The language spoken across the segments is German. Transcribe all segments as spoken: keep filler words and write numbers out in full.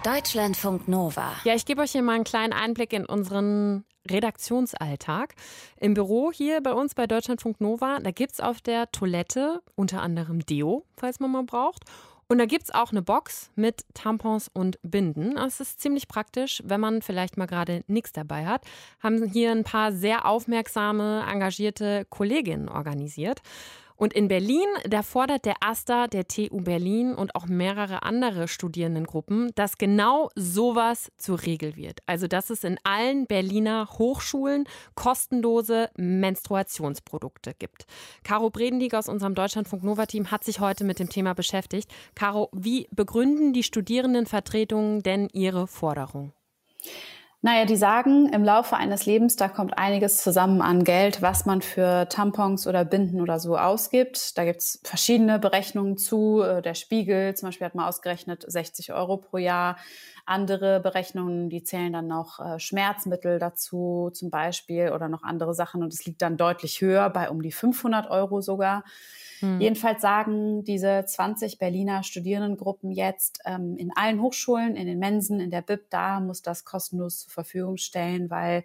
Deutschlandfunk Nova. Ja, ich gebe euch hier mal einen kleinen Einblick in unseren Redaktionsalltag. Im Büro hier bei uns bei Deutschlandfunk Nova, da gibt es auf der Toilette unter anderem Deo, falls man mal braucht. Und da gibt es auch eine Box mit Tampons und Binden. Das ist ziemlich praktisch, wenn man vielleicht mal gerade nichts dabei hat. Haben hier ein paar sehr aufmerksame, engagierte Kolleginnen organisiert. Und in Berlin, da fordert der AStA, der T U Berlin und auch mehrere andere Studierendengruppen, dass genau sowas zur Regel wird. Also, dass es in allen Berliner Hochschulen kostenlose Menstruationsprodukte gibt. Caro Bredendieck aus unserem Deutschlandfunk Nova-Team hat sich heute mit dem Thema beschäftigt. Caro, wie begründen die Studierendenvertretungen denn ihre Forderung? Naja, die sagen, im Laufe eines Lebens, da kommt einiges zusammen an Geld, was man für Tampons oder Binden oder so ausgibt. Da gibt's verschiedene Berechnungen zu. Der Spiegel zum Beispiel hat mal ausgerechnet sechzig Euro pro Jahr. Andere Berechnungen, die zählen dann noch äh, Schmerzmittel dazu zum Beispiel oder noch andere Sachen. Und es liegt dann deutlich höher, bei um die fünfhundert Euro sogar. Hm. Jedenfalls sagen diese zwanzig Berliner Studierendengruppen jetzt, ähm, in allen Hochschulen, in den Mensen, in der B I P, da muss das kostenlos zur Verfügung stellen, weil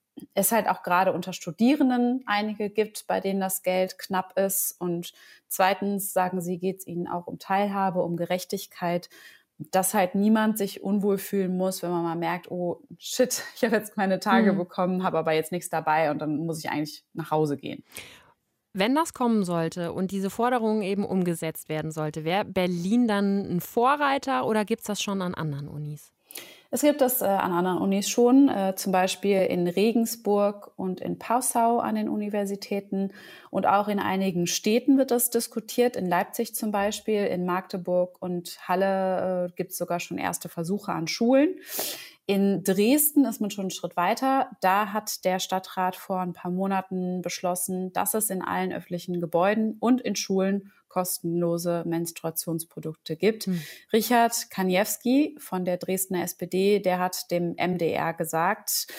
es halt auch gerade unter Studierenden einige gibt, bei denen das Geld knapp ist. Und zweitens, sagen sie, geht es ihnen auch um Teilhabe, um Gerechtigkeit, dass halt niemand sich unwohl fühlen muss, wenn man mal merkt, oh shit, ich habe jetzt meine Tage hm. bekommen, habe aber jetzt nichts dabei und dann muss ich eigentlich nach Hause gehen. Wenn das kommen sollte und diese Forderung eben umgesetzt werden sollte, wäre Berlin dann ein Vorreiter oder gibt es das schon an anderen Unis? Es gibt das äh, an anderen Unis schon, äh, zum Beispiel in Regensburg und in Passau an den Universitäten und auch in einigen Städten wird das diskutiert, in Leipzig zum Beispiel, in Magdeburg und Halle äh, gibt es sogar schon erste Versuche an Schulen. In Dresden ist man schon einen Schritt weiter. Da hat der Stadtrat vor ein paar Monaten beschlossen, dass es in allen öffentlichen Gebäuden und in Schulen kostenlose Menstruationsprodukte gibt. Hm. Richard Kaniewski von der Dresdner S P D, der hat dem M D R gesagt,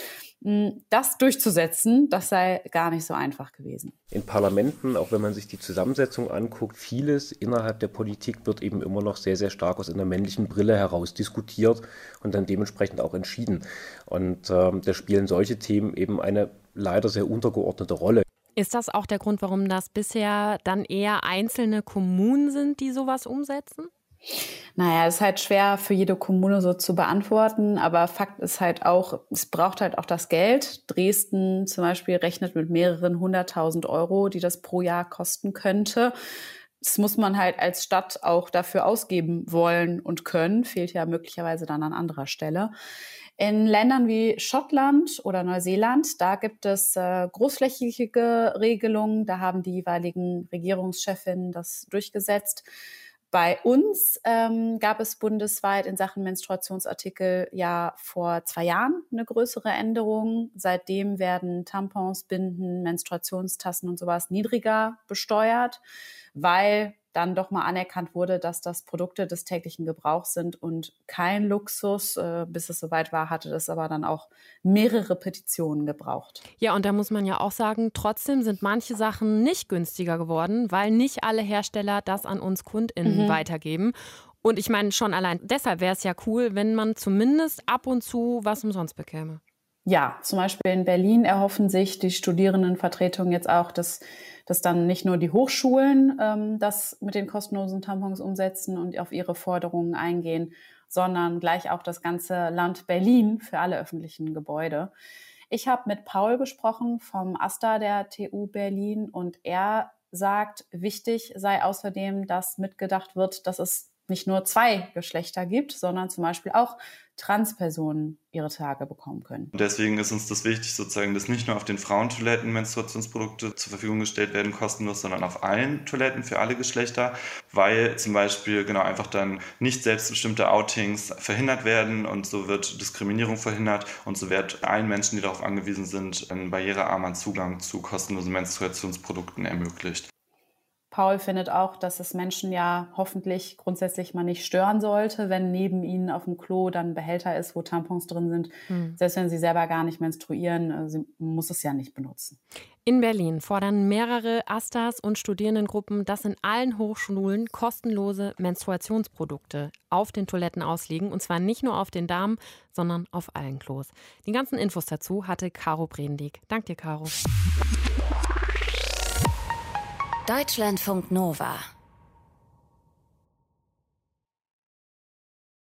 das durchzusetzen, das sei gar nicht so einfach gewesen. In Parlamenten, auch wenn man sich die Zusammensetzung anguckt, vieles innerhalb der Politik wird eben immer noch sehr, sehr stark aus einer männlichen Brille heraus diskutiert und dann dementsprechend auch entschieden. Und äh, da spielen solche Themen eben eine leider sehr untergeordnete Rolle. Ist das auch der Grund, warum das bisher dann eher einzelne Kommunen sind, die sowas umsetzen? Naja, es ist halt schwer für jede Kommune so zu beantworten, aber Fakt ist halt auch, es braucht halt auch das Geld. Dresden zum Beispiel rechnet mit mehreren hunderttausend Euro, die das pro Jahr kosten könnte. Das muss man halt als Stadt auch dafür ausgeben wollen und können, fehlt ja möglicherweise dann an anderer Stelle. In Ländern wie Schottland oder Neuseeland, da gibt es äh, großflächige Regelungen, da haben die jeweiligen Regierungschefinnen das durchgesetzt. Bei uns ähm, gab es bundesweit in Sachen Menstruationsartikel ja vor zwei Jahren eine größere Änderung. Seitdem werden Tampons, Binden, Menstruationstassen und sowas niedriger besteuert, weil dann doch mal anerkannt wurde, dass das Produkte des täglichen Gebrauchs sind und kein Luxus. Äh, bis es soweit war, hatte das aber dann auch mehrere Petitionen gebraucht. Ja, und da muss man ja auch sagen, trotzdem sind manche Sachen nicht günstiger geworden, weil nicht alle Hersteller das an uns KundInnen mhm. weitergeben. Und ich meine, schon allein deshalb wäre es ja cool, wenn man zumindest ab und zu was umsonst bekäme. Ja, zum Beispiel in Berlin erhoffen sich die Studierendenvertretungen jetzt auch, dass, dass dann nicht nur die Hochschulen ähm, das mit den kostenlosen Tampons umsetzen und auf ihre Forderungen eingehen, sondern gleich auch das ganze Land Berlin für alle öffentlichen Gebäude. Ich habe mit Paul gesprochen vom AStA der T U Berlin und er sagt, wichtig sei außerdem, dass mitgedacht wird, dass es nicht nur zwei Geschlechter gibt, sondern zum Beispiel auch Transpersonen ihre Tage bekommen können. Deswegen ist uns das wichtig, sozusagen, dass nicht nur auf den Frauentoiletten Menstruationsprodukte zur Verfügung gestellt werden, kostenlos, sondern auf allen Toiletten für alle Geschlechter, weil zum Beispiel genau einfach dann nicht selbstbestimmte Outings verhindert werden und so wird Diskriminierung verhindert und so wird allen Menschen, die darauf angewiesen sind, einen barrierearmen Zugang zu kostenlosen Menstruationsprodukten ermöglicht. Paul findet auch, dass es Menschen ja hoffentlich grundsätzlich mal nicht stören sollte, wenn neben ihnen auf dem Klo dann ein Behälter ist, wo Tampons drin sind. Hm. Selbst wenn sie selber gar nicht menstruieren, sie muss es ja nicht benutzen. In Berlin fordern mehrere AStAs und Studierendengruppen, dass in allen Hochschulen kostenlose Menstruationsprodukte auf den Toiletten ausliegen. Und zwar nicht nur auf den Damen, sondern auf allen Klos. Die ganzen Infos dazu hatte Caro Brendig. Dank dir, Caro. Deutschlandfunk Nova